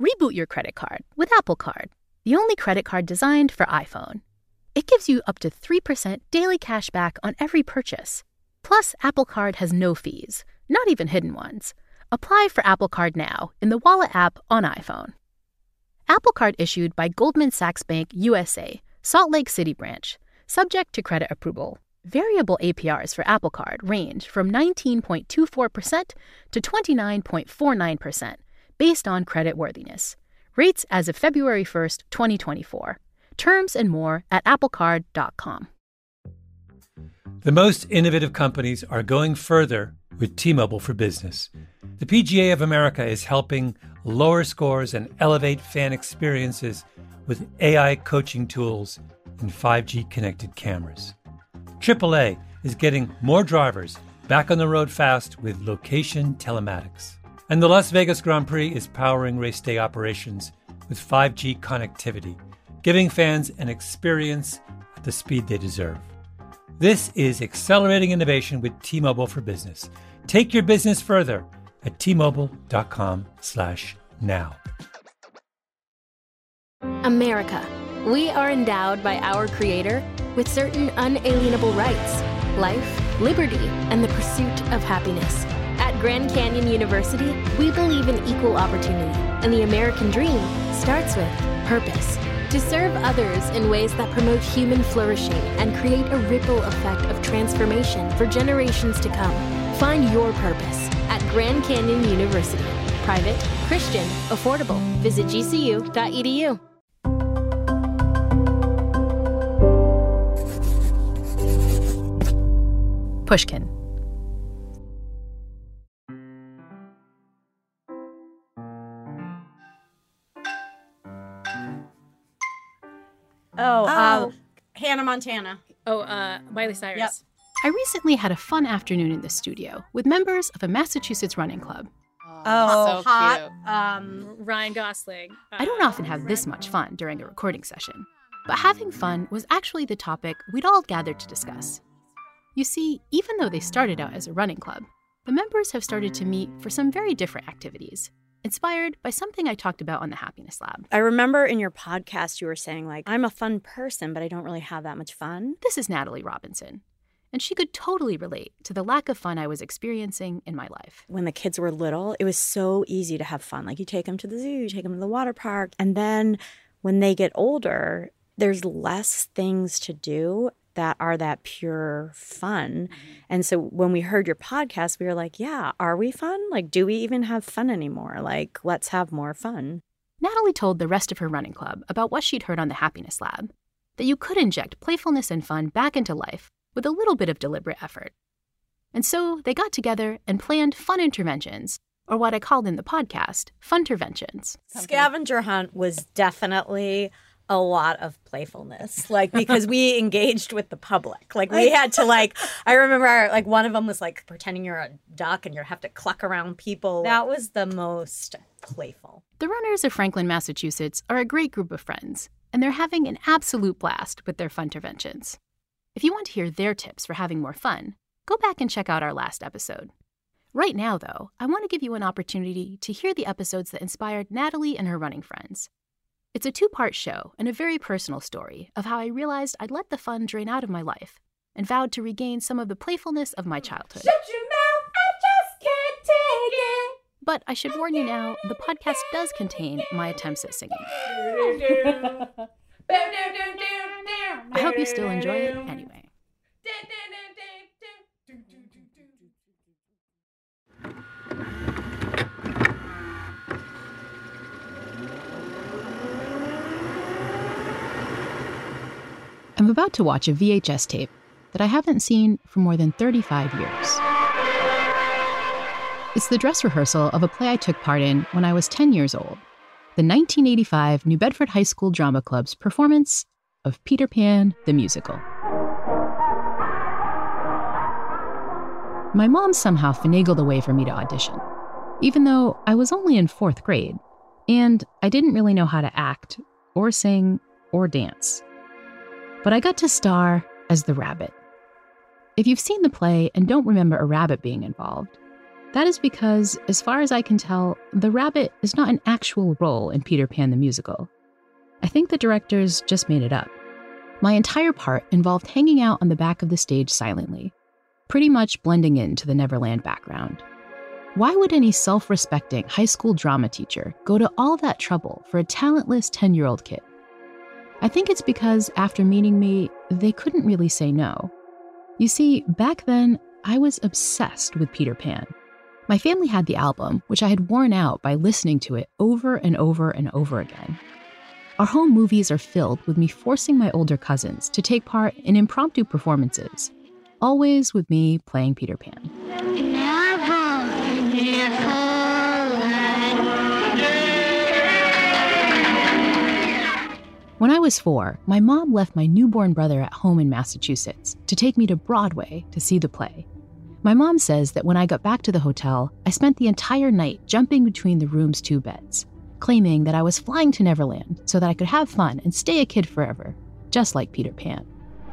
Reboot your credit card with Apple Card, the only credit card designed for iPhone. It gives you up to 3% daily cash back on every purchase. Plus, Apple Card has no fees, not even hidden ones. Apply for Apple Card now in the Wallet app on iPhone. Apple Card issued by Goldman Sachs Bank USA, Salt Lake City branch, subject to credit approval. Variable APRs for Apple Card range from 19.24% to 29.49%, based on credit worthiness. Rates as of February 1st, 2024. Terms and more at applecard.com. The most innovative companies are going further with T-Mobile for Business. The PGA of America is helping lower scores and elevate fan experiences with AI coaching tools and 5G connected cameras. AAA is getting more drivers back on the road fast with location telematics. And the Las Vegas Grand Prix is powering race day operations with 5G connectivity, giving fans an experience at the speed they deserve. This is accelerating innovation with T-Mobile for Business. Take your business further at T-Mobile.com/now. America. We are endowed by our Creator with certain unalienable rights: life, liberty, and the pursuit of happiness. At Grand Canyon University, we believe in equal opportunity, and the American dream starts with purpose. To serve others in ways that promote human flourishing and create a ripple effect of transformation for generations to come. Find your purpose at Grand Canyon University. Private, Christian, affordable. Visit gcu.edu. Pushkin. Hannah Montana. Miley Cyrus. Yep. I recently had a fun afternoon in the studio with members of a Massachusetts running club. So hot. Ryan Gosling. I don't often have this much fun during a recording session, but having fun was actually the topic we'd all gathered to discuss. You see, even though they started out as a running club, the members have started to meet for some very different activities, inspired by something I talked about on the Happiness Lab. I remember in your podcast you were saying, like, I'm a fun person, but I don't really have that much fun. This is Natalie Robinson, and she could totally relate to the lack of fun I was experiencing in my life. When the kids were little, it was so easy to have fun. Like, you take them to the zoo, you take them to the water park, and then when they get older, there's less things to do that are that pure fun. And so when we heard your podcast, we were like, yeah, are we fun? Like, do we even have fun anymore? Like, let's have more fun. Natalie told the rest of her running club about what she'd heard on the Happiness Lab, that you could inject playfulness and fun back into life with a little bit of deliberate effort. And so they got together and planned fun interventions, or what I called in the podcast, funterventions. Scavenger hunt was definitely a lot of playfulness, like, because we engaged with the public. Like, we had to, like, I remember, like, one of them was, like, pretending you're a duck and you have to cluck around people. That was the most playful. The runners of Franklin, Massachusetts are a great group of friends, and they're having an absolute blast with their funterventions. If you want to hear their tips for having more fun, go back and check out our last episode. Right now, though, I want to give you an opportunity to hear the episodes that inspired Natalie and her running friends. It's a 2-part show and a very personal story of how I realized I'd let the fun drain out of my life and vowed to regain some of the playfulness of my childhood. Shut your mouth, I just can't take it. But I should warn you now, the podcast does contain my attempts at singing. I hope you still enjoy it anyway. I'm about to watch a VHS tape that I haven't seen for more than 35 years. It's the dress rehearsal of a play I took part in when I was 10 years old, the 1985 New Bedford High School Drama Club's performance of Peter Pan the Musical. My mom somehow finagled a way for me to audition, even though I was only in 4th grade, and I didn't really know how to act, or sing, or dance. But I got to star as the rabbit. If you've seen the play and don't remember a rabbit being involved, That is because, as far as I can tell, the rabbit is not an actual role in Peter Pan the musical. I think the directors just made it up. My entire part involved hanging out on the back of the stage silently, pretty much blending into the Neverland background. Why would any self-respecting high school drama teacher go to all that trouble for a talentless 10-year-old kid? I think it's because after meeting me, they couldn't really say no. You see, back then, I was obsessed with Peter Pan. My family had the album, which I had worn out by listening to it over and over and over again. Our home movies are filled with me forcing my older cousins to take part in impromptu performances, always with me playing Peter Pan. When I was 4, my mom left my newborn brother at home in Massachusetts to take me to Broadway to see the play. My mom says that when I got back to the hotel, I spent the entire night jumping between the room's 2 beds, claiming that I was flying to Neverland so that I could have fun and stay a kid forever, just like Peter Pan.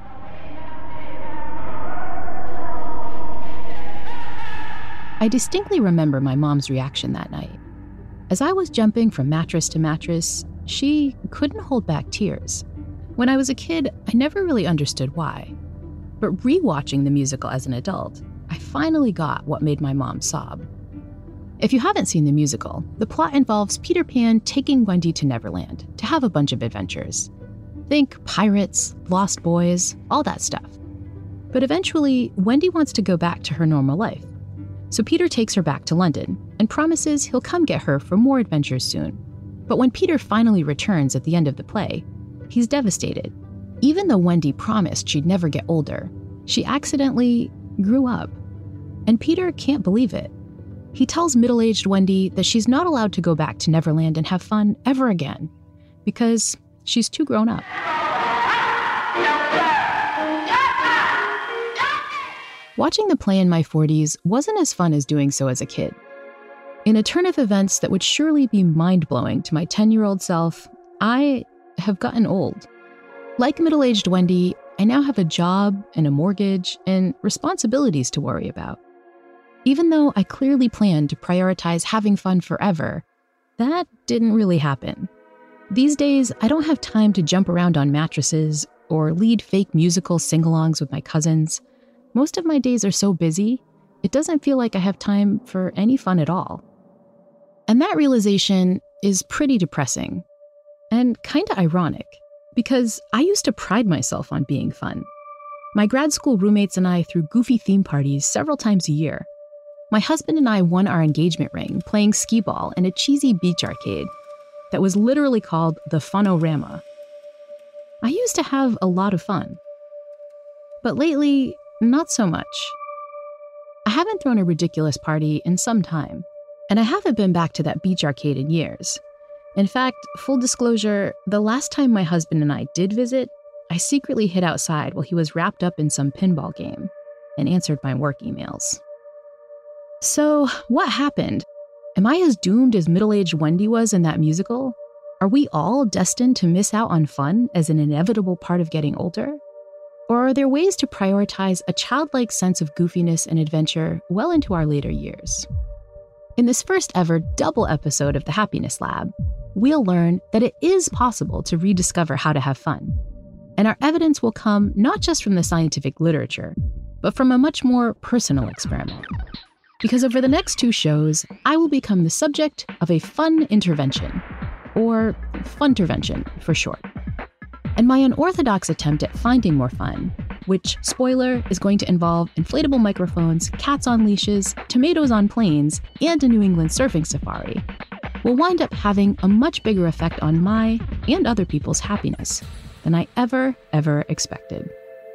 I distinctly remember my mom's reaction that night. As I was jumping from mattress to mattress, she couldn't hold back tears. When I was a kid, I never really understood why. But rewatching the musical as an adult, I finally got what made my mom sob. If you haven't seen the musical, the plot involves Peter Pan taking Wendy to Neverland to have a bunch of adventures. Think pirates, lost boys, all that stuff. But eventually, Wendy wants to go back to her normal life. So Peter takes her back to London and promises he'll come get her for more adventures soon. But when Peter finally returns at the end of the play, he's devastated. Even though Wendy promised she'd never get older, she accidentally grew up. And Peter can't believe it. He tells middle-aged Wendy that she's not allowed to go back to Neverland and have fun ever again, because she's too grown up. Watching the play in my 40s wasn't as fun as doing so as a kid. In a turn of events that would surely be mind-blowing to my 10-year-old self, I have gotten old. Like middle-aged Wendy, I now have a job and a mortgage and responsibilities to worry about. Even though I clearly planned to prioritize having fun forever, that didn't really happen. These days, I don't have time to jump around on mattresses or lead fake musical sing-alongs with my cousins. Most of my days are so busy, it doesn't feel like I have time for any fun at all. And that realization is pretty depressing and kinda ironic, because I used to pride myself on being fun. My grad school roommates and I threw goofy theme parties several times a year. My husband and I won our engagement ring playing skee ball in a cheesy beach arcade that was literally called the Funorama. I used to have a lot of fun. But lately, not so much. I haven't thrown a ridiculous party in some time, and I haven't been back to that beach arcade in years. In fact, full disclosure, the last time my husband and I did visit, I secretly hid outside while he was wrapped up in some pinball game and answered my work emails. So, what happened? Am I as doomed as middle-aged Wendy was in that musical? Are we all destined to miss out on fun as an inevitable part of getting older? Or are there ways to prioritize a childlike sense of goofiness and adventure well into our later years? In this first ever double episode of the Happiness Lab, we'll learn that it is possible to rediscover how to have fun. And our evidence will come not just from the scientific literature, but from a much more personal experiment. Because over the next 2 shows, I will become the subject of a fun intervention, or funtervention for short. And my unorthodox attempt at finding more fun, which, spoiler, is going to involve inflatable microphones, cats on leashes, tomatoes on planes, and a New England surfing safari, will wind up having a much bigger effect on my and other people's happiness than I ever expected.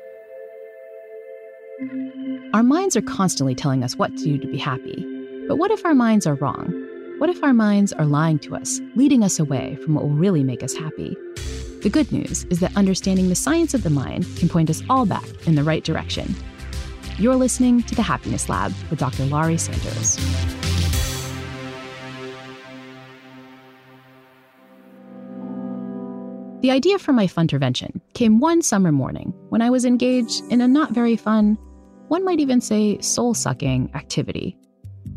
Our minds are constantly telling us what to do to be happy. But what if our minds are wrong? What if our minds are lying to us, leading us away from what will really make us happy? The good news is that understanding the science of the mind can point us all back in the right direction. You're listening to The Happiness Lab with Dr. Laurie Santos. The idea for my funtervention came one summer morning when I was engaged in a not very fun, one might even say soul-sucking, activity.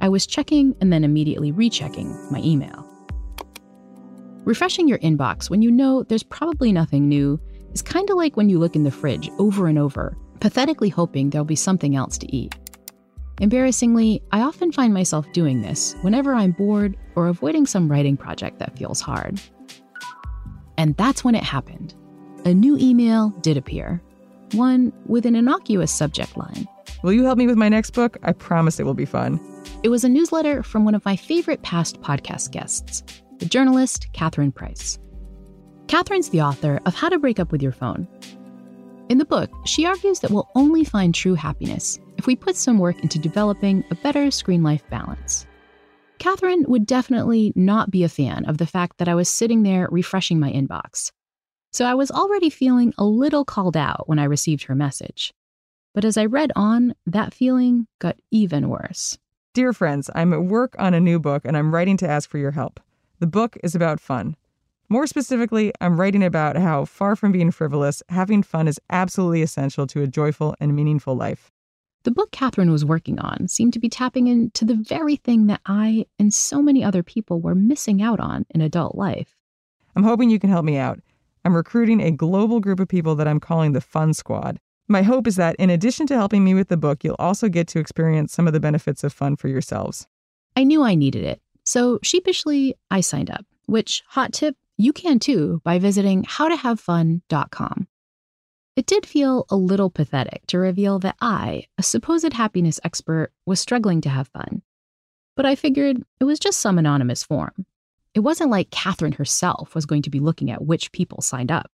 I was checking and then immediately rechecking my email. Refreshing your inbox when you know there's probably nothing new is kind of like when you look in the fridge over and over, pathetically hoping there'll be something else to eat. Embarrassingly, I often find myself doing this whenever I'm bored or avoiding some writing project that feels hard. And that's when it happened. A new email did appear, one with an innocuous subject line. Will you help me with my next book? I promise it will be fun. It was a newsletter from one of my favorite past podcast guests, the journalist Catherine Price. Catherine's the author of How to Break Up with Your Phone. In the book, she argues that we'll only find true happiness if we put some work into developing a better screen-life balance. Catherine would definitely not be a fan of the fact that I was sitting there refreshing my inbox. So I was already feeling a little called out when I received her message. But as I read on, that feeling got even worse. Dear friends, I'm at work on a new book and I'm writing to ask for your help. The book is about fun. More specifically, I'm writing about how, far from being frivolous, having fun is absolutely essential to a joyful and meaningful life. The book Catherine was working on seemed to be tapping into the very thing that I and so many other people were missing out on in adult life. I'm hoping you can help me out. I'm recruiting a global group of people that I'm calling the Fun Squad. My hope is that in addition to helping me with the book, you'll also get to experience some of the benefits of fun for yourselves. I knew I needed it, so sheepishly, I signed up, which, hot tip, you can too by visiting howtohavefun.com. It did feel a little pathetic to reveal that I, a supposed happiness expert, was struggling to have fun. But I figured it was just some anonymous form. It wasn't like Catherine herself was going to be looking at which people signed up.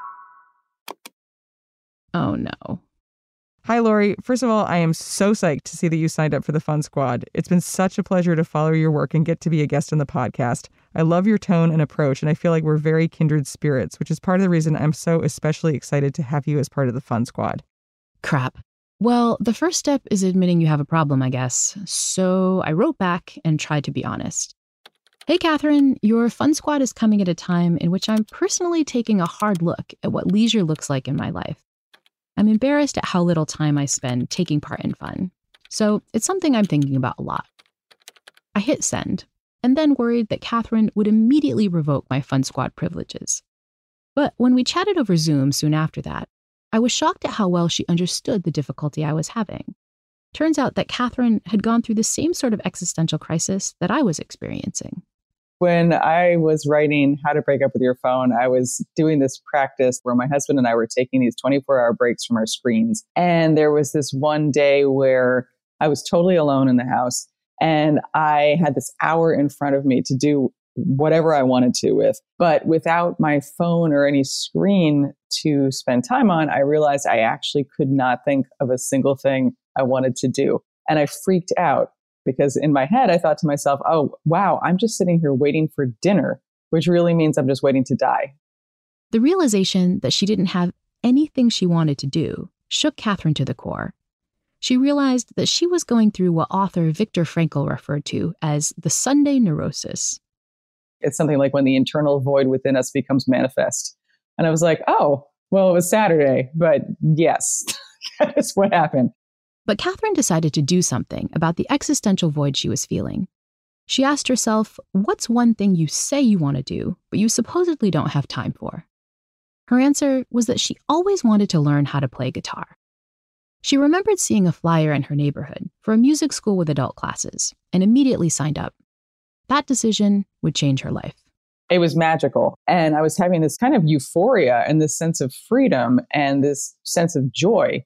Oh no. Hi, Lori. First of all, I am so psyched to see that you signed up for the Fun Squad. It's been such a pleasure to follow your work and get to be a guest on the podcast. I love your tone and approach, and I feel like we're very kindred spirits, which is part of the reason I'm so especially excited to have you as part of the Fun Squad. Crap. Well, the first step is admitting you have a problem, I guess. So I wrote back and tried to be honest. Hey, Catherine, your Fun Squad is coming at a time in which I'm personally taking a hard look at what leisure looks like in my life. I'm embarrassed at how little time I spend taking part in fun, so it's something I'm thinking about a lot. I hit send, and then worried that Catherine would immediately revoke my Fun Squad privileges. But when we chatted over Zoom soon after that, I was shocked at how well she understood the difficulty I was having. Turns out that Catherine had gone through the same sort of existential crisis that I was experiencing. When I was writing How to Break Up with Your Phone, I was doing this practice where my husband and I were taking these 24-hour breaks from our screens. And there was this one day where I was totally alone in the house and I had this hour in front of me to do whatever I wanted to with. But without my phone or any screen to spend time on, I realized I actually could not think of a single thing I wanted to do. And I freaked out. Because in my head, I thought to myself, oh, wow, I'm just sitting here waiting for dinner, which really means I'm just waiting to die. The realization that she didn't have anything she wanted to do shook Catherine to the core. She realized that she was going through what author Viktor Frankl referred to as the Sunday neurosis. It's something like when the internal void within us becomes manifest. And I was like, oh, well, it was Saturday, but yes, that is what happened. But Catherine decided to do something about the existential void she was feeling. She asked herself, what's one thing you say you want to do, but you supposedly don't have time for? Her answer was that she always wanted to learn how to play guitar. She remembered seeing a flyer in her neighborhood for a music school with adult classes and immediately signed up. That decision would change her life. It was magical. And I was having this kind of euphoria and this sense of freedom and this sense of joy.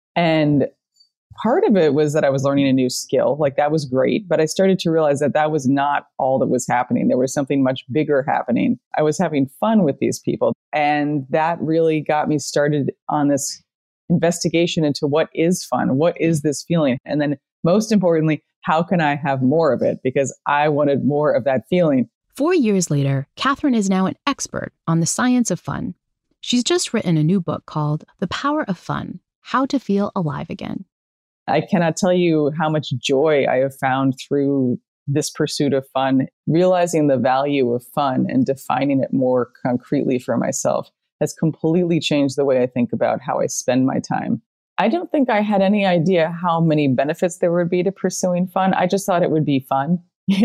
And part of it was that I was learning a new skill. Like that was great. But I started to realize that that was not all that was happening. There was something much bigger happening. I was having fun with these people. And that really got me started on this investigation into what is fun? What is this feeling? And then most importantly, how can I have more of it? Because I wanted more of that feeling. 4 years later, Catherine is now an expert on the science of fun. She's just written a new book called The Power of Fun: How to Feel Alive Again. I cannot tell you how much joy I have found through this pursuit of fun. Realizing the value of fun and defining it more concretely for myself has completely changed the way I think about how I spend my time. I don't think I had any idea how many benefits there would be to pursuing fun. I just thought it would be fun,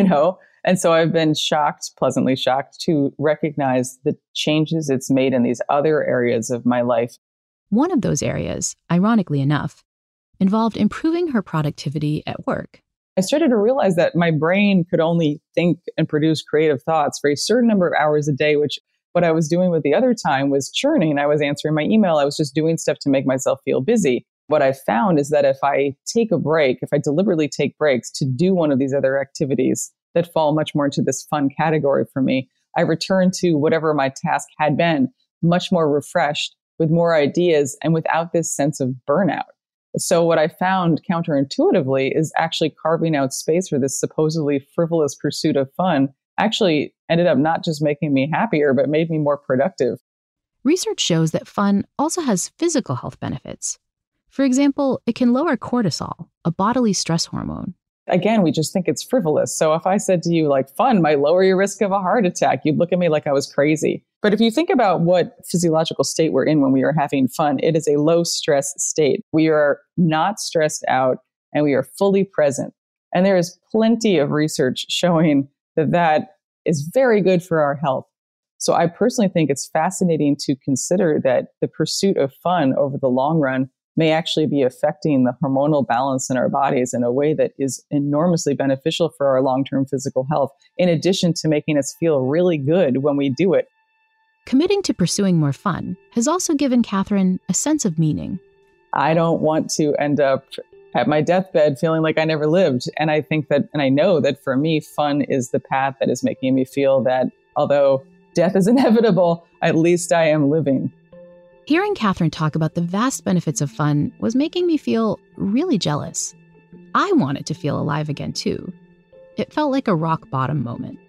And so I've been shocked, pleasantly shocked, to recognize the changes it's made in these other areas of my life. One of those areas, ironically enough, involved improving her productivity at work. I started to realize that my brain could only think and produce creative thoughts for a certain number of hours a day, which what I was doing with the other time was churning. I was answering my email. I was just doing stuff to make myself feel busy. What I found is that if I take a break, if I deliberately take breaks to do one of these other activities that fall much more into this fun category for me, I return to whatever my task had been much more refreshed, with more ideas and without this sense of burnout. So what I found counterintuitively is actually carving out space for this supposedly frivolous pursuit of fun actually ended up not just making me happier, but made me more productive. Research shows that fun also has physical health benefits. For example, it can lower cortisol, a bodily stress hormone. Again, we just think it's frivolous. So if I said to you, like, fun might lower your risk of a heart attack, you'd look at me like I was crazy. But if you think about what physiological state we're in when we are having fun, it is a low stress state. We are not stressed out and we are fully present. And there is plenty of research showing that that is very good for our health. So I personally think it's fascinating to consider that the pursuit of fun over the long run may actually be affecting the hormonal balance in our bodies in a way that is enormously beneficial for our long-term physical health, in addition to making us feel really good when we do it. Committing to pursuing more fun has also given Catherine a sense of meaning. I don't want to end up at my deathbed feeling like I never lived. And I think that, and I know that for me, fun is the path that is making me feel that although death is inevitable, at least I am living. Hearing Catherine talk about the vast benefits of fun was making me feel really jealous. I wanted to feel alive again, too. It felt like a rock bottom moment.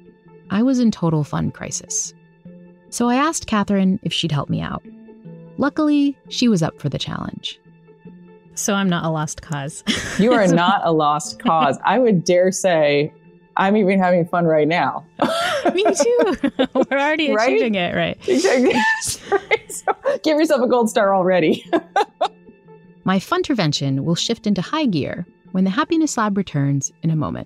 I was in total fun crisis. So I asked Catherine if she'd help me out. Luckily, she was up for the challenge. So I'm not a lost cause. You are not a lost cause. I would dare say I'm even having fun right now. Me too. We're already achieving it, right? Exactly. Right. So give yourself a gold star already. My funtervention will shift into high gear when the Happiness Lab returns in a moment.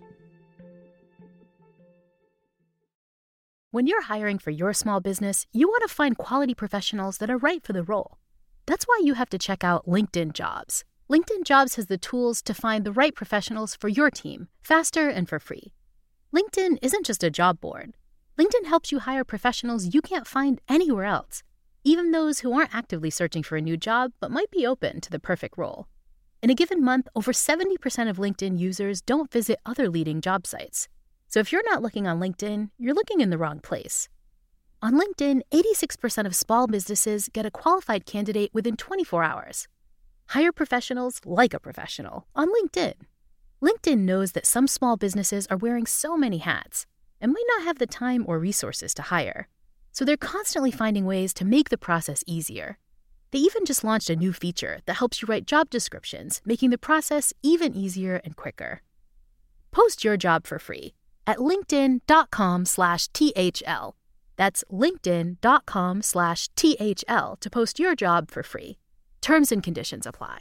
When you're hiring for your small business, you want to find quality professionals that are right for the role. That's why you have to check out LinkedIn Jobs. LinkedIn Jobs has the tools to find the right professionals for your team, faster and for free. LinkedIn isn't just a job board. LinkedIn helps you hire professionals you can't find anywhere else, even those who aren't actively searching for a new job but might be open to the perfect role. In a given month, over 70% of LinkedIn users don't visit other leading job sites. So if you're not looking on LinkedIn, you're looking in the wrong place. On LinkedIn, 86% of small businesses get a qualified candidate within 24 hours. Hire professionals like a professional on LinkedIn. LinkedIn knows that some small businesses are wearing so many hats and might not have the time or resources to hire. So they're constantly finding ways to make the process easier. They even just launched a new feature that helps you write job descriptions, making the process even easier and quicker. Post your job for free at linkedin.com/THL. That's linkedin.com/THL to post your job for free. Terms and conditions apply.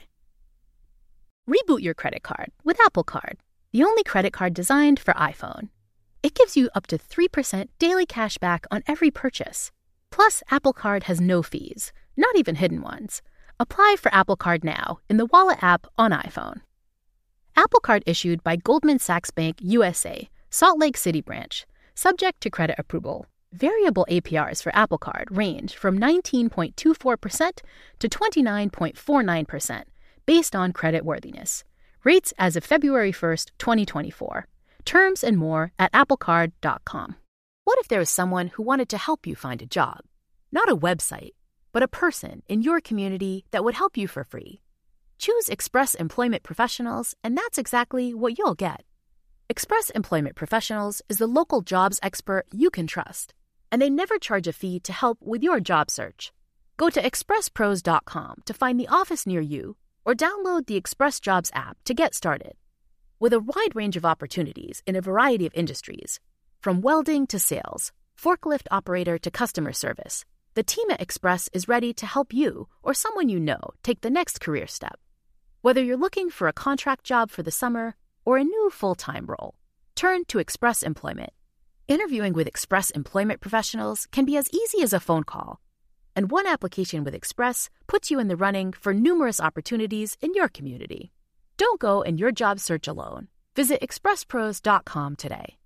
Reboot your credit card with Apple Card, the only credit card designed for iPhone. It gives you up to 3% daily cash back on every purchase. Plus, Apple Card has no fees, not even hidden ones. Apply for Apple Card now in the Wallet app on iPhone. Apple Card issued by Goldman Sachs Bank USA, Salt Lake City branch, subject to credit approval. Variable APRs for Apple Card range from 19.24% to 29.49%, based on credit worthiness. Rates as of February 1st, 2024. Terms and more at applecard.com. What if there was someone who wanted to help you find a job? Not a website, but a person in your community that would help you for free. Choose Express Employment Professionals, and that's exactly what you'll get. Express Employment Professionals is the local jobs expert you can trust, and they never charge a fee to help with your job search. Go to expresspros.com to find the office near you, or download the Express Jobs app to get started. With a wide range of opportunities in a variety of industries, from welding to sales, forklift operator to customer service, the team at Express is ready to help you or someone you know take the next career step. Whether you're looking for a contract job for the summer or a new full-time role, turn to Express Employment. Interviewing with Express Employment professionals can be as easy as a phone call, and one application with Express puts you in the running for numerous opportunities in your community. Don't go in your job search alone. Visit expresspros.com today.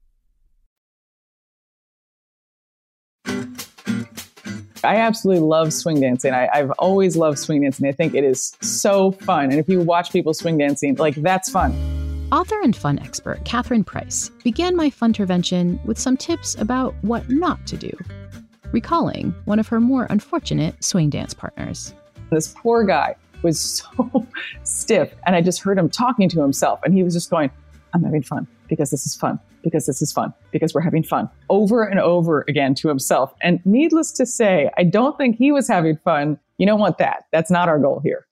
I absolutely love swing dancing. I've always loved swing dancing. I think it is so fun. And if you watch people swing dancing, like, that's fun. Author and fun expert Catherine Price began My Funtervention with some tips about what not to do, recalling one of her more unfortunate swing dance partners. This poor guy was so stiff, and I just heard him talking to himself, and he was just going, I'm having fun because this is fun, because this is fun, because we're having fun, over and over again to himself. And needless to say, I don't think he was having fun. You don't want that. That's not our goal here.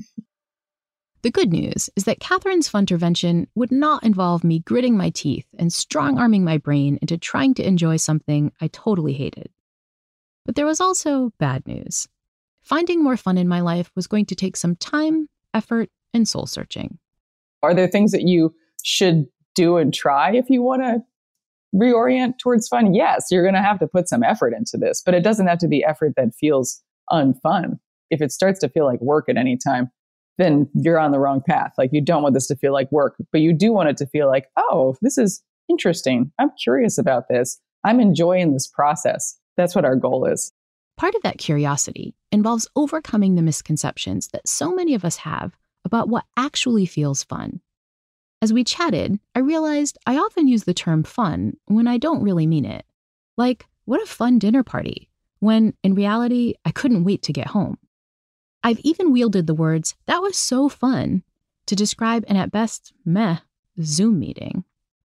The good news is that Catherine's Funtervention would not involve me gritting my teeth and strong-arming my brain into trying to enjoy something I totally hated. But there was also bad news. Finding more fun in my life was going to take some time, effort, and soul-searching. Are there things that you should do and try if you want to reorient towards fun? Yes, you're going to have to put some effort into this, but it doesn't have to be effort that feels unfun. If it starts to feel like work at any time, then you're on the wrong path. Like, you don't want this to feel like work, but you do want it to feel like, oh, this is interesting. I'm curious about this. I'm enjoying this process. That's what our goal is. Part of that curiosity involves overcoming the misconceptions that so many of us have about what actually feels fun. As we chatted, I realized I often use the term fun when I don't really mean it. Like, what a fun dinner party, when in reality, I couldn't wait to get home. I've even wielded the words, that was so fun, to describe an at best, meh, Zoom meeting.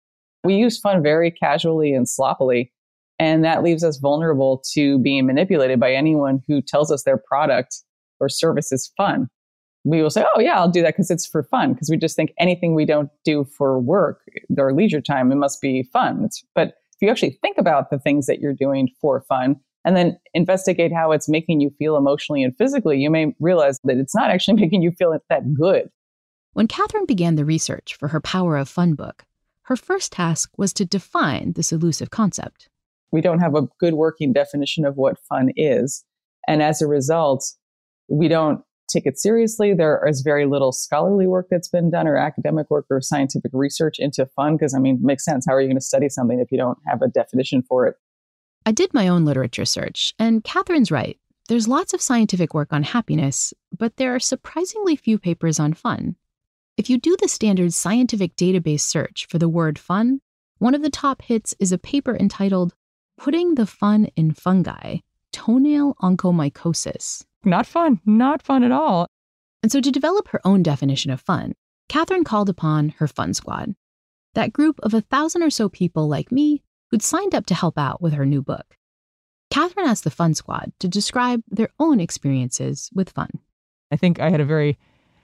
We use fun very casually and sloppily, and that leaves us vulnerable to being manipulated by anyone who tells us their product or service is fun. We will say, oh yeah, I'll do that because it's for fun, because we just think anything we don't do for work or leisure time, it must be fun. But if you actually think about the things that you're doing for fun, and then investigate how it's making you feel emotionally and physically, you may realize that it's not actually making you feel that good. When Catherine began the research for her Power of Fun book, her first task was to define this elusive concept. We don't have a good working definition of what fun is. And as a result, we don't take it seriously. There is very little scholarly work that's been done, or academic work or scientific research into fun, because, I mean, it makes sense. How are you going to study something if you don't have a definition for it? I did my own literature search, and Catherine's right. There's lots of scientific work on happiness, but there are surprisingly few papers on fun. If you do the standard scientific database search for the word fun, one of the top hits is a paper entitled Putting the Fun in Fungi, Toenail Onychomycosis. Not fun at all. And so to develop her own definition of fun, Catherine called upon her Fun Squad, that group of 1,000 or so people like me who'd signed up to help out with her new book. Catherine asked the Fun Squad to describe their own experiences with fun. I think I had a very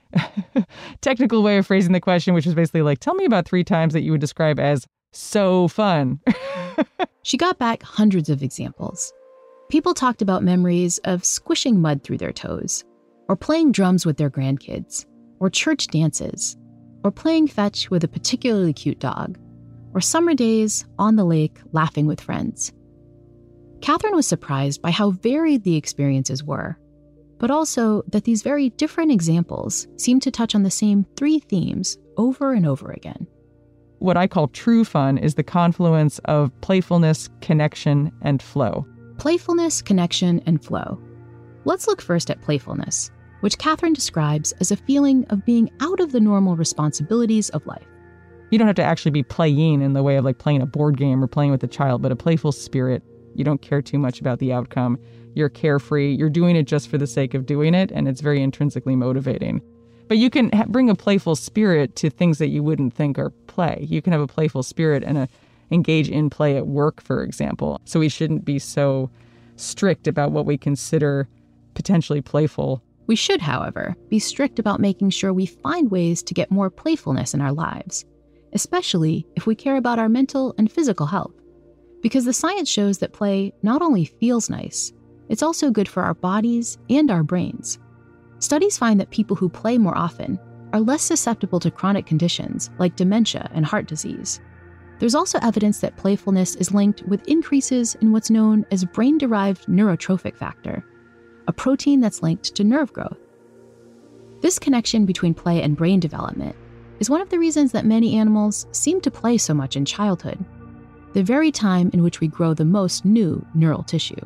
technical way of phrasing the question, which was basically like, tell me about 3 times that you would describe as so fun. She got back hundreds of examples. People talked about memories of squishing mud through their toes, or playing drums with their grandkids, or church dances, or playing fetch with a particularly cute dog, or summer days on the lake laughing with friends. Catherine was surprised by how varied the experiences were, but also that these very different examples seemed to touch on the same 3 themes over and over again. What I call true fun is the confluence of playfulness, connection, and flow. Playfulness, connection, and flow. Let's look first at playfulness, which Catherine describes as a feeling of being out of the normal responsibilities of life. You don't have to actually be playing in the way of like playing a board game or playing with a child, but a playful spirit. You don't care too much about the outcome. You're carefree. You're doing it just for the sake of doing it, and it's very intrinsically motivating. But you can bring a playful spirit to things that you wouldn't think are play. You can have a playful spirit and engage in play at work, for example. So we shouldn't be so strict about what we consider potentially playful. We should, however, be strict about making sure we find ways to get more playfulness in our lives, especially if we care about our mental and physical health. Because the science shows that play not only feels nice, it's also good for our bodies and our brains. Studies find that people who play more often are less susceptible to chronic conditions like dementia and heart disease. There's also evidence that playfulness is linked with increases in what's known as brain-derived neurotrophic factor, a protein that's linked to nerve growth. This connection between play and brain development is one of the reasons that many animals seem to play so much in childhood, the very time in which we grow the most new neural tissue.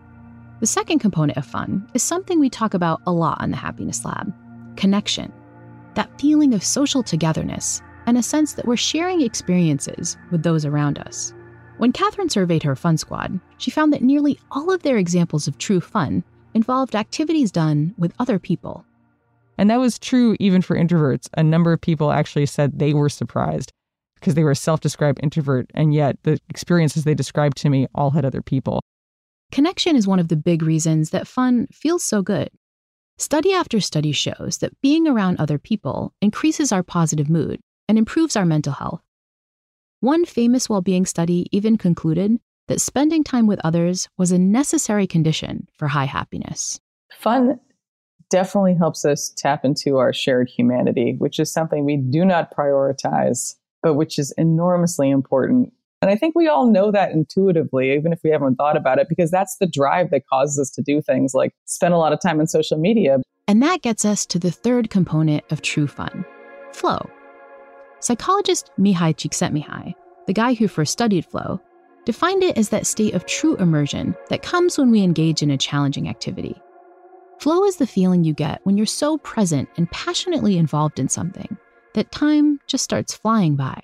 The second component of fun is something we talk about a lot on the Happiness Lab: connection. That feeling of social togetherness and a sense that we're sharing experiences with those around us. When Catherine surveyed her fun squad, she found that nearly all of their examples of true fun involved activities done with other people. And that was true even for introverts. A number of people actually said they were surprised because they were a self-described introvert, and yet the experiences they described to me all had other people. Connection is one of the big reasons that fun feels so good. Study after study shows that being around other people increases our positive mood and improves our mental health. One famous well-being study even concluded that spending time with others was a necessary condition for high happiness. Fun definitely helps us tap into our shared humanity, which is something we do not prioritize, but which is enormously important. And I think we all know that intuitively, even if we haven't thought about it, because that's the drive that causes us to do things like spend a lot of time on social media. And that gets us to the third component of true fun: flow. Psychologist Mihai Csikszentmihalyi, the guy who first studied flow, defined it as that state of true immersion that comes when we engage in a challenging activity. Flow is the feeling you get when you're so present and passionately involved in something that time just starts flying by.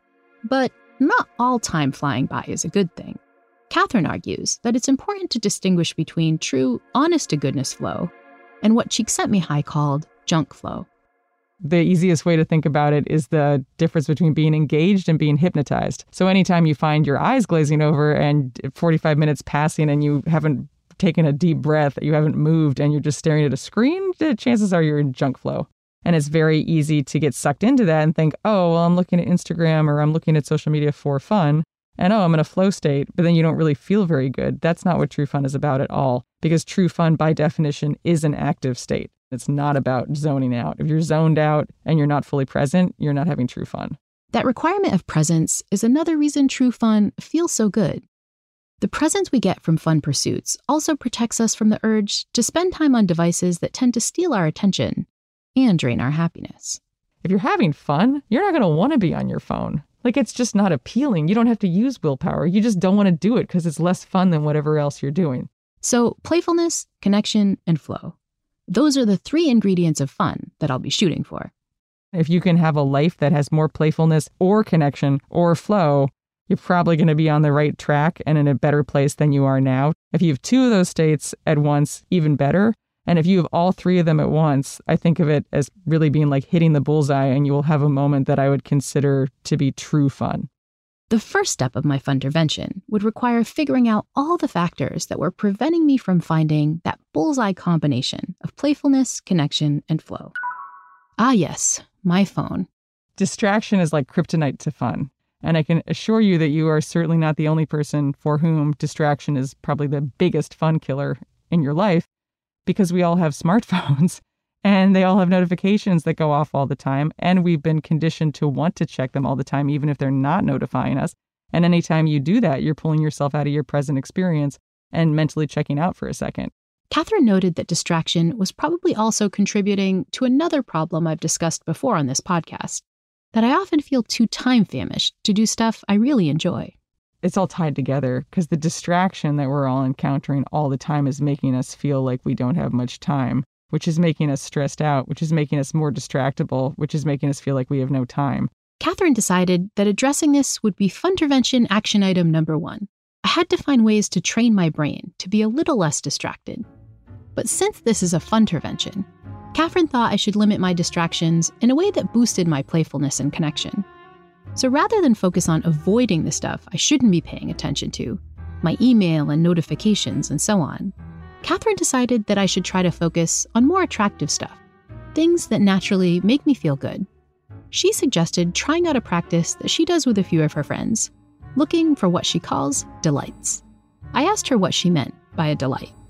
But not all time flying by is a good thing. Catherine argues that it's important to distinguish between true, honest-to-goodness flow and what Csikszentmihalyi called junk flow. The easiest way to think about it is the difference between being engaged and being hypnotized. So anytime you find your eyes glazing over and 45 minutes passing and you haven't taken a deep breath, you haven't moved, and you're just staring at a screen, the chances are you're in junk flow. And it's very easy to get sucked into that and think, oh, well, I'm looking at Instagram or I'm looking at social media for fun. And oh, I'm in a flow state, but then you don't really feel very good. That's not what true fun is about at all. Because true fun, by definition, is an active state. It's not about zoning out. If you're zoned out and you're not fully present, you're not having true fun. That requirement of presence is another reason true fun feels so good. The presence we get from fun pursuits also protects us from the urge to spend time on devices that tend to steal our attention and drain our happiness. If you're having fun, you're not going to want to be on your phone. Like, it's just not appealing. You don't have to use willpower. You just don't want to do it because it's less fun than whatever else you're doing. So playfulness, connection, and flow. Those are the three ingredients of fun that I'll be shooting for. If you can have a life that has more playfulness or connection or flow, you're probably going to be on the right track and in a better place than you are now. If you have two of those states at once, even better. And if you have all three of them at once, I think of it as really being like hitting the bullseye, and you will have a moment that I would consider to be true fun. The first step of my funtervention would require figuring out all the factors that were preventing me from finding that bullseye combination of playfulness, connection, and flow. Ah, yes, my phone. Distraction is like kryptonite to fun. And I can assure you that you are certainly not the only person for whom distraction is probably the biggest fun killer in your life, because we all have smartphones and they all have notifications that go off all the time. And we've been conditioned to want to check them all the time, even if they're not notifying us. And anytime you do that, you're pulling yourself out of your present experience and mentally checking out for a second. Catherine noted that distraction was probably also contributing to another problem I've discussed before on this podcast, that I often feel too time-famished to do stuff I really enjoy. It's all tied together because the distraction that we're all encountering all the time is making us feel like we don't have much time, which is making us stressed out, which is making us more distractible, which is making us feel like we have no time. Catherine decided that addressing this would be funtervention action item number 1. I had to find ways to train my brain to be a little less distracted. But since this is a funtervention, Catherine thought I should limit my distractions in a way that boosted my playfulness and connection. So rather than focus on avoiding the stuff I shouldn't be paying attention to, my email and notifications and so on, Catherine decided that I should try to focus on more attractive stuff, things that naturally make me feel good. She suggested trying out a practice that she does with a few of her friends, looking for what she calls delights. I asked her what she meant by a delight.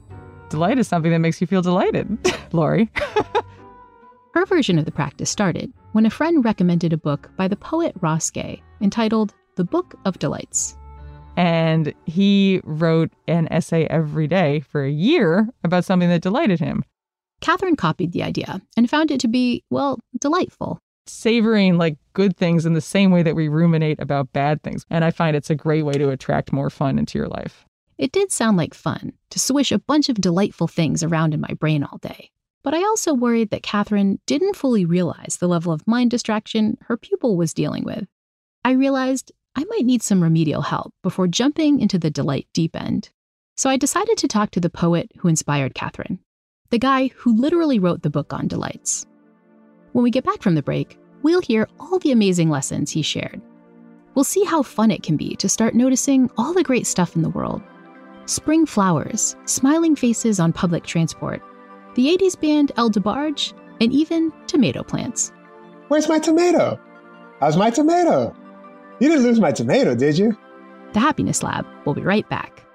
delight is something that makes you feel delighted, Lori. Her version of the practice started when a friend recommended a book by the poet Ross Gay entitled The Book of Delights. And he wrote an essay every day for a year about something that delighted him. Catherine copied the idea and found it to be, well, delightful. Savoring like good things in the same way that we ruminate about bad things. And I find it's a great way to attract more fun into your life. It did sound like fun to swish a bunch of delightful things around in my brain all day. But I also worried that Catherine didn't fully realize the level of mind distraction her pupil was dealing with. I realized I might need some remedial help before jumping into the delight deep end. So I decided to talk to the poet who inspired Catherine, the guy who literally wrote the book on delights. When we get back from the break, we'll hear all the amazing lessons he shared. We'll see how fun it can be to start noticing all the great stuff in the world. Spring flowers, smiling faces on public transport, the 80s band El DeBarge, and even tomato plants. Where's my tomato? How's my tomato? You didn't lose my tomato, did you? The Happiness Lab will be right back.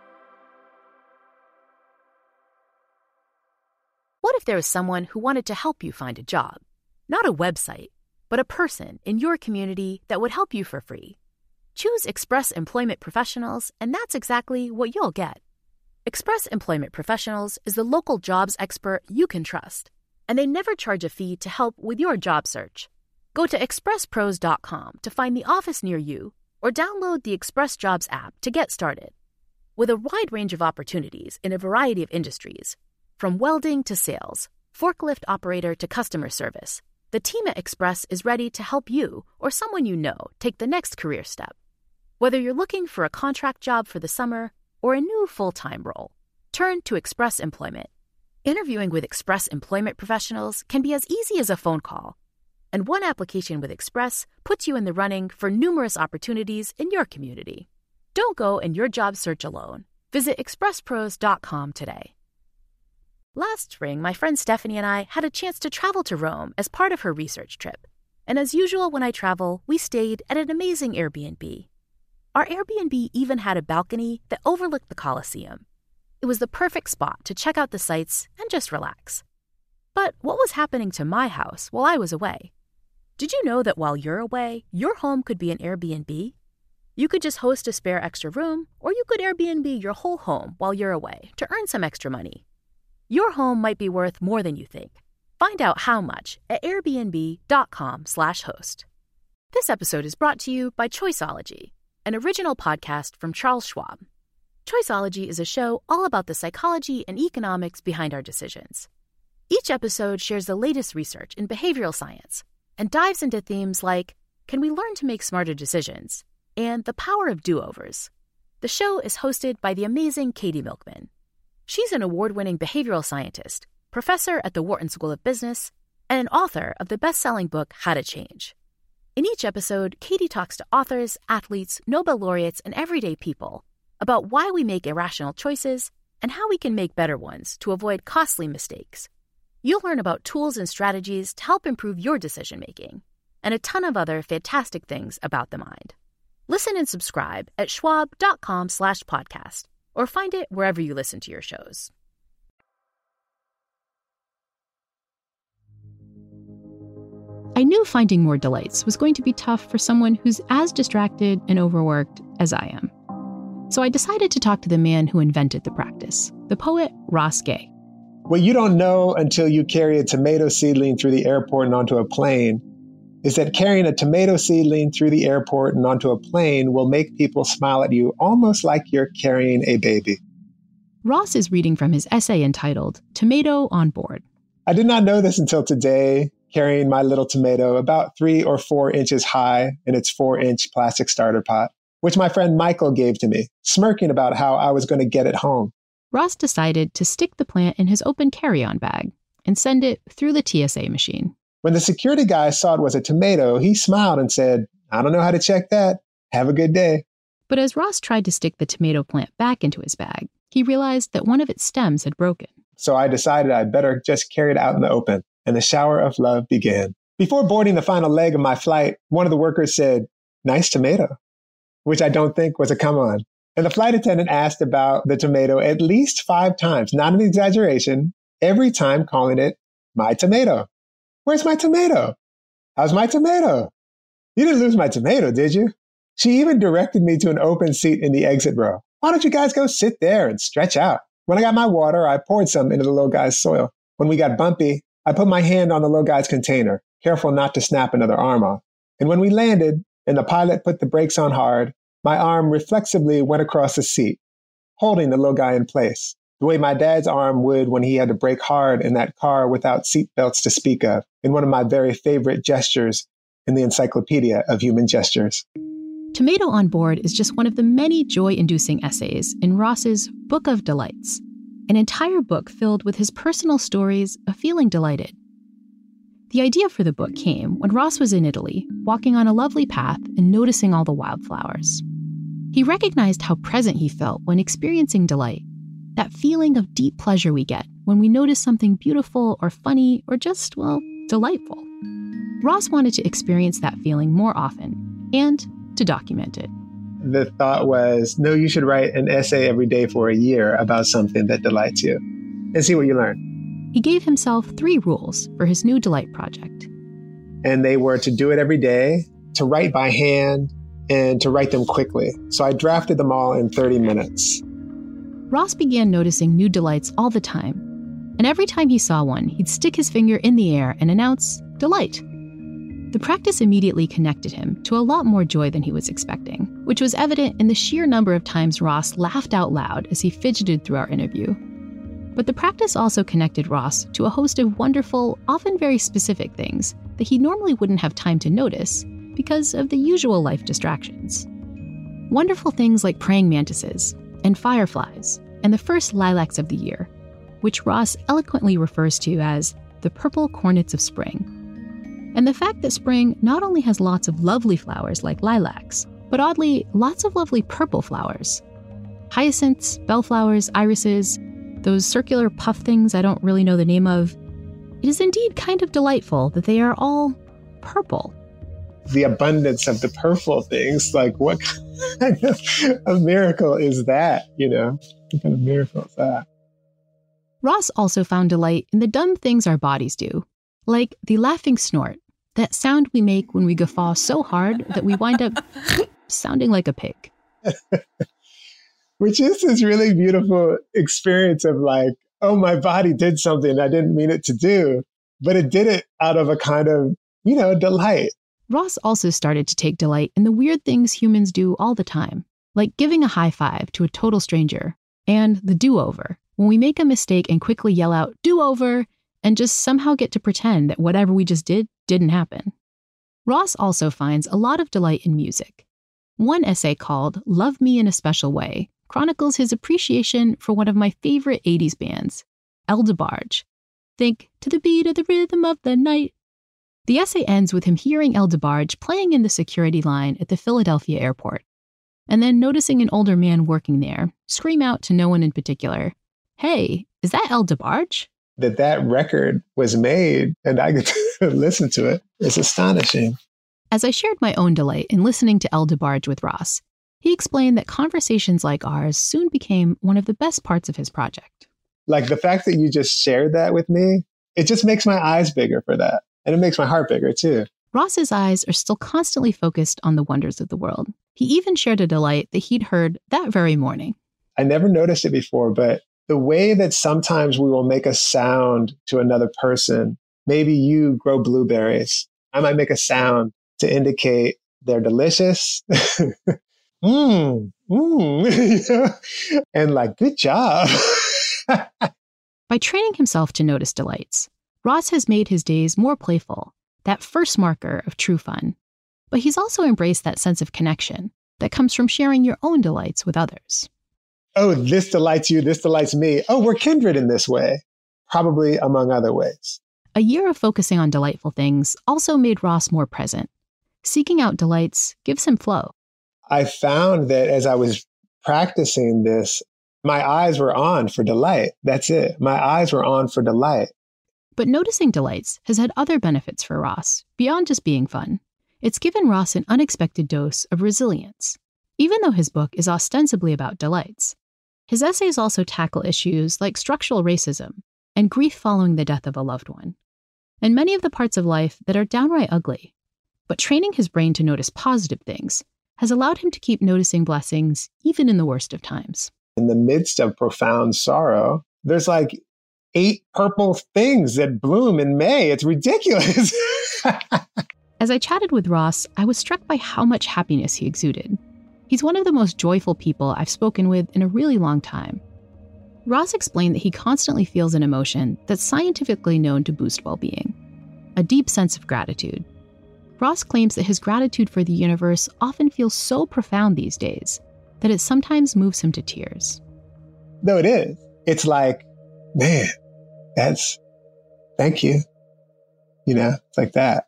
What if there was someone who wanted to help you find a job? Not a website, but a person in your community that would help you for free. Choose Express Employment Professionals, and that's exactly what you'll get. Express Employment Professionals is the local jobs expert you can trust, and they never charge a fee to help with your job search. Go to expresspros.com to find the office near you, or download the Express Jobs app to get started. With a wide range of opportunities in a variety of industries, from welding to sales, forklift operator to customer service, the team at Express is ready to help you or someone you know take the next career step. Whether you're looking for a contract job for the summer or a new full-time role, turn to Express Employment. Interviewing with Express Employment Professionals can be as easy as a phone call, and one application with Express puts you in the running for numerous opportunities in your community. Don't go in your job search alone. Visit expresspros.com today. Last spring, my friend Stephanie and I had a chance to travel to Rome as part of her research trip. And as usual when I travel, we stayed at an amazing Airbnb. Our Airbnb even had a balcony that overlooked the Colosseum. It was the perfect spot to check out the sights and just relax. But what was happening to my house while I was away? Did you know that while you're away, your home could be an Airbnb? You could just host a spare extra room, or you could Airbnb your whole home while you're away to earn some extra money. Your home might be worth more than you think. Find out how much at airbnb.com/host. This episode is brought to you by Choiceology, an original podcast from Charles Schwab. Choiceology is a show all about the psychology and economics behind our decisions. Each episode shares the latest research in behavioral science and dives into themes like, can we learn to make smarter decisions? And the power of do-overs. The show is hosted by the amazing Katie Milkman. She's an award-winning behavioral scientist, professor at the Wharton School of Business, and an author of the best-selling book, How to Change. In each episode, Katie talks to authors, athletes, Nobel laureates, and everyday people about why we make irrational choices and how we can make better ones to avoid costly mistakes. You'll learn about tools and strategies to help improve your decision-making, and a ton of other fantastic things about the mind. Listen and subscribe at schwab.com/podcast. or find it wherever you listen to your shows. I knew finding more delights was going to be tough for someone who's as distracted and overworked as I am. So I decided to talk to the man who invented the practice, the poet Ross Gay. What you don't know until you carry a tomato seedling through the airport and onto a plane is that carrying a tomato seedling through the airport and onto a plane will make people smile at you almost like you're carrying a baby. Ross is reading from his essay entitled Tomato on Board. I did not know this until today, carrying my little tomato about 3 or 4 inches high in its 4-inch plastic starter pot, which my friend Michael gave to me, smirking about how I was going to get it home. Ross decided to stick the plant in his open carry-on bag and send it through the TSA machine. When the security guy saw it was a tomato, he smiled and said, I don't know how to check that. Have a good day. But as Ross tried to stick the tomato plant back into his bag, he realized that one of its stems had broken. So I decided I'd better just carry it out in the open, and the shower of love began. Before boarding the final leg of my flight, one of the workers said, nice tomato, which I don't think was a come on. And the flight attendant asked about the tomato at least 5 times, not an exaggeration, every time calling it my tomato. Where's my tomato? How's my tomato? You didn't lose my tomato, did you? She even directed me to an open seat in the exit row. Why don't you guys go sit there and stretch out? When I got my water, I poured some into the little guy's soil. When we got bumpy, I put my hand on the little guy's container, careful not to snap another arm off. And when we landed and the pilot put the brakes on hard, my arm reflexively went across the seat, holding the little guy in place, the way my dad's arm would when he had to brake hard in that car without seat belts to speak of, in one of my very favorite gestures in the Encyclopedia of Human Gestures. Tomato on Board is just one of the many joy-inducing essays in Ross's Book of Delights, an entire book filled with his personal stories of feeling delighted. The idea for the book came when Ross was in Italy, walking on a lovely path and noticing all the wildflowers. He recognized how present he felt when experiencing delight, that feeling of deep pleasure we get when we notice something beautiful or funny or just, well, delightful. Ross wanted to experience that feeling more often and to document it. The thought was, no, you should write an essay every day for a year about something that delights you and see what you learn. He gave himself 3 rules for his new Delight project. And they were to do it every day, to write by hand, and to write them quickly. So I drafted them all in 30 minutes. Ross began noticing new delights all the time. And every time he saw one, he'd stick his finger in the air and announce, "Delight." The practice immediately connected him to a lot more joy than he was expecting, which was evident in the sheer number of times Ross laughed out loud as he fidgeted through our interview. But the practice also connected Ross to a host of wonderful, often very specific things that he normally wouldn't have time to notice because of the usual life distractions. Wonderful things like praying mantises and fireflies and the first lilacs of the year, which Ross eloquently refers to as the purple cornets of spring. And the fact that spring not only has lots of lovely flowers like lilacs, but oddly, lots of lovely purple flowers. Hyacinths, bellflowers, irises, those circular puff things I don't really know the name of. It is indeed kind of delightful that they are all purple. The abundance of the purple things, like what kind of a miracle is that, What kind of miracle is that? Ross also found delight in the dumb things our bodies do, like the laughing snort, that sound we make when we guffaw so hard that we wind up sounding like a pig. Which is this really beautiful experience of like, oh, my body did something I didn't mean it to do, but it did it out of a kind of, delight. Ross also started to take delight in the weird things humans do all the time, like giving a high five to a total stranger, and the do-over, when we make a mistake and quickly yell out, "Do-over," and just somehow get to pretend that whatever we just did didn't happen. Ross also finds a lot of delight in music. One essay called Love Me in a Special Way chronicles his appreciation for one of my favorite 80s bands, El DeBarge. Think, to the beat of the rhythm of the night. The essay ends with him hearing El DeBarge playing in the security line at the Philadelphia airport, and then noticing an older man working there scream out to no one in particular, "Hey, is that El DeBarge?" That record was made and I get to listen to it. It's astonishing. As I shared my own delight in listening to El DeBarge with Ross, he explained that conversations like ours soon became one of the best parts of his project. Like the fact that you just shared that with me, it just makes my eyes bigger for that. And it makes my heart bigger too. Ross's eyes are still constantly focused on the wonders of the world. He even shared a delight that he'd heard that very morning. I never noticed it before, but the way that sometimes we will make a sound to another person, maybe you grow blueberries. I might make a sound to indicate they're delicious. And like, good job. By training himself to notice delights, Ross has made his days more playful, that first marker of true fun. But he's also embraced that sense of connection that comes from sharing your own delights with others. Oh, this delights you, this delights me. Oh, we're kindred in this way, probably among other ways. A year of focusing on delightful things also made Ross more present. Seeking out delights gives him flow. I found that as I was practicing this, my eyes were on for delight. That's it. My eyes were on for delight. But noticing delights has had other benefits for Ross, beyond just being fun. It's given Ross an unexpected dose of resilience. Even though his book is ostensibly about delights, his essays also tackle issues like structural racism and grief following the death of a loved one, and many of the parts of life that are downright ugly. But training his brain to notice positive things has allowed him to keep noticing blessings even in the worst of times. In the midst of profound sorrow, there's like 8 purple things that bloom in May. It's ridiculous. As I chatted with Ross, I was struck by how much happiness he exuded. He's one of the most joyful people I've spoken with in a really long time. Ross explained that he constantly feels an emotion that's scientifically known to boost well-being, a deep sense of gratitude. Ross claims that his gratitude for the universe often feels so profound these days that it sometimes moves him to tears. No, it is. It's like, man, thank you. It's like that.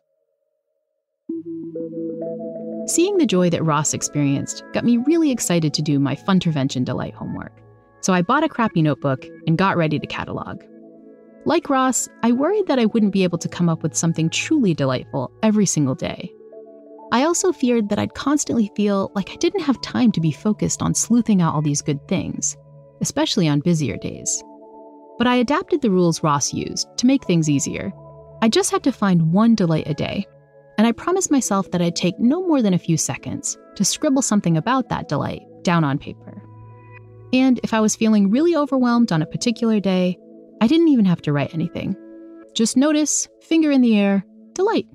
Seeing the joy that Ross experienced got me really excited to do my Funtervention Delight homework. So I bought a crappy notebook and got ready to catalog. Like Ross, I worried that I wouldn't be able to come up with something truly delightful every single day. I also feared that I'd constantly feel like I didn't have time to be focused on sleuthing out all these good things, especially on busier days. But I adapted the rules Ross used to make things easier. I just had to find one delight a day, and I promised myself that I'd take no more than a few seconds to scribble something about that delight down on paper. And if I was feeling really overwhelmed on a particular day, I didn't even have to write anything. Just notice, finger in the air, delight.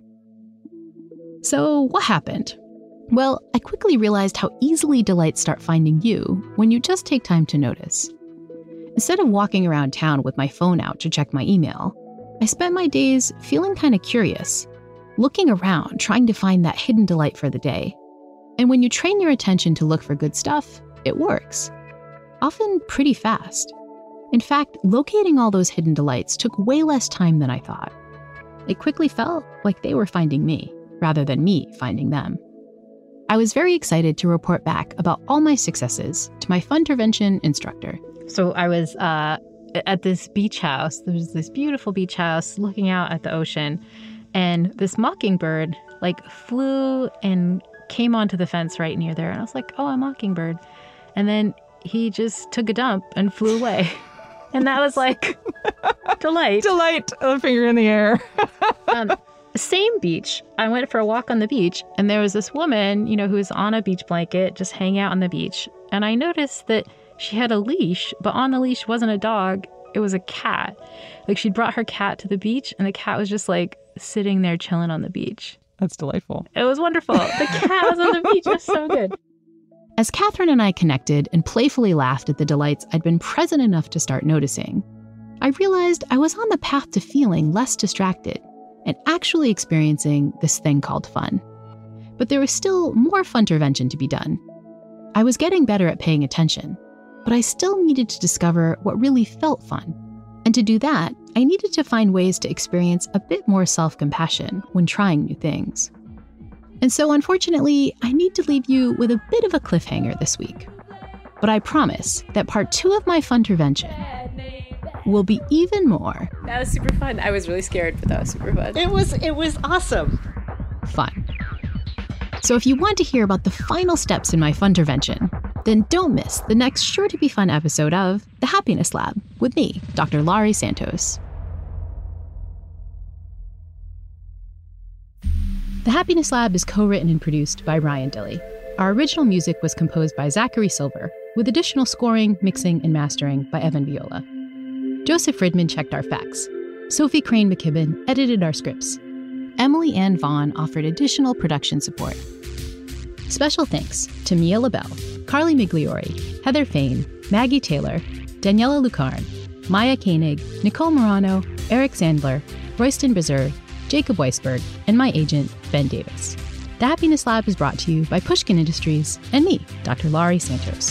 So what happened? Well, I quickly realized how easily delights start finding you when you just take time to notice. Instead of walking around town with my phone out to check my email, I spent my days feeling kind of curious, looking around, trying to find that hidden delight for the day. And when you train your attention to look for good stuff, it works. Often pretty fast. In fact, locating all those hidden delights took way less time than I thought. It quickly felt like they were finding me, rather than me finding them. I was very excited to report back about all my successes to my Funtervention instructor. So I was at this beach house. There was this beautiful beach house looking out at the ocean, and this mockingbird flew and came onto the fence right near there. And I was like, oh, a mockingbird. And then he just took a dump and flew away. And that was like, delight. Delight, a finger in the air. Same beach. I went for a walk on the beach, and there was this woman, who was on a beach blanket, just hanging out on the beach. And I noticed that she had a leash, but on the leash wasn't a dog. It was a cat. She'd brought her cat to the beach, and the cat was just sitting there chilling on the beach. That's delightful. It was wonderful. The cat was on the beach. It was so good. As Catherine and I connected and playfully laughed at the delights I'd been present enough to start noticing, I realized I was on the path to feeling less distracted and actually experiencing this thing called fun. But there was still more Funtervention to be done. I was getting better at paying attention, but I still needed to discover what really felt fun. And to do that, I needed to find ways to experience a bit more self-compassion when trying new things. And so, unfortunately, I need to leave you with a bit of a cliffhanger this week. But I promise that part 2 of my Funtervention will be even more. That was super fun. I was really scared, but that was super fun. It was awesome. Fun. So if you want to hear about the final steps in my Funtervention, then don't miss the next sure-to-be-fun episode of The Happiness Lab with me, Dr. Laurie Santos. The Happiness Lab is co-written and produced by Ryan Dilley. Our original music was composed by Zachary Silver, with additional scoring, mixing, and mastering by Evan Viola. Joseph Fridman checked our facts. Sophie Crane McKibben edited our scripts. Emily Ann Vaughn offered additional production support. Special thanks to Mia LaBelle, Carly Migliori, Heather Fain, Maggie Taylor, Daniela Lucarne, Maya Koenig, Nicole Morano, Eric Sandler, Royston Bezer, Jacob Weisberg, and my agent, Ben Davis. The Happiness Lab is brought to you by Pushkin Industries and me, Dr. Laurie Santos.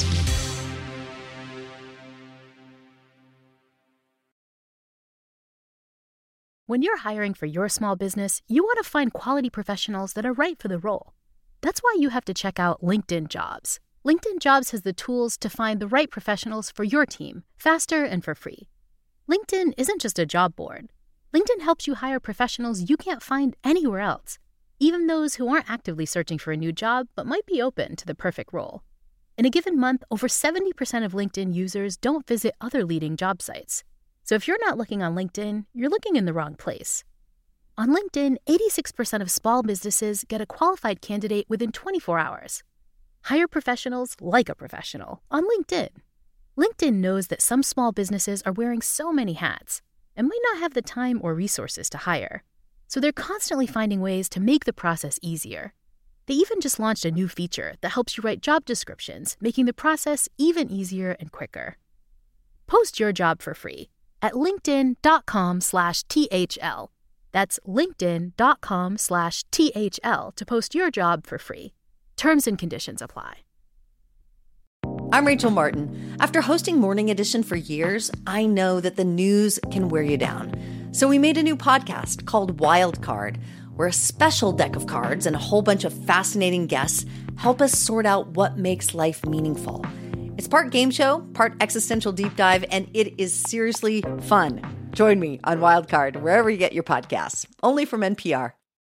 When you're hiring for your small business, you want to find quality professionals that are right for the role. That's why you have to check out LinkedIn Jobs. LinkedIn Jobs has the tools to find the right professionals for your team, faster and for free. LinkedIn isn't just a job board. LinkedIn helps you hire professionals you can't find anywhere else, even those who aren't actively searching for a new job but might be open to the perfect role. In a given month, over 70% of LinkedIn users don't visit other leading job sites. So if you're not looking on LinkedIn, you're looking in the wrong place. On LinkedIn, 86% of small businesses get a qualified candidate within 24 hours. Hire professionals like a professional on LinkedIn. LinkedIn knows that some small businesses are wearing so many hats and might not have the time or resources to hire. So they're constantly finding ways to make the process easier. They even just launched a new feature that helps you write job descriptions, making the process even easier and quicker. Post your job for free at linkedin.com/THL. That's linkedin.com/THL to post your job for free. Terms and conditions apply. I'm Rachel Martin. After hosting Morning Edition for years, I know that the news can wear you down. So we made a new podcast called Wild Card, where a special deck of cards and a whole bunch of fascinating guests help us sort out what makes life meaningful. It's part game show, part existential deep dive, and it is seriously fun. Join me on Wild Card, wherever you get your podcasts, only from NPR.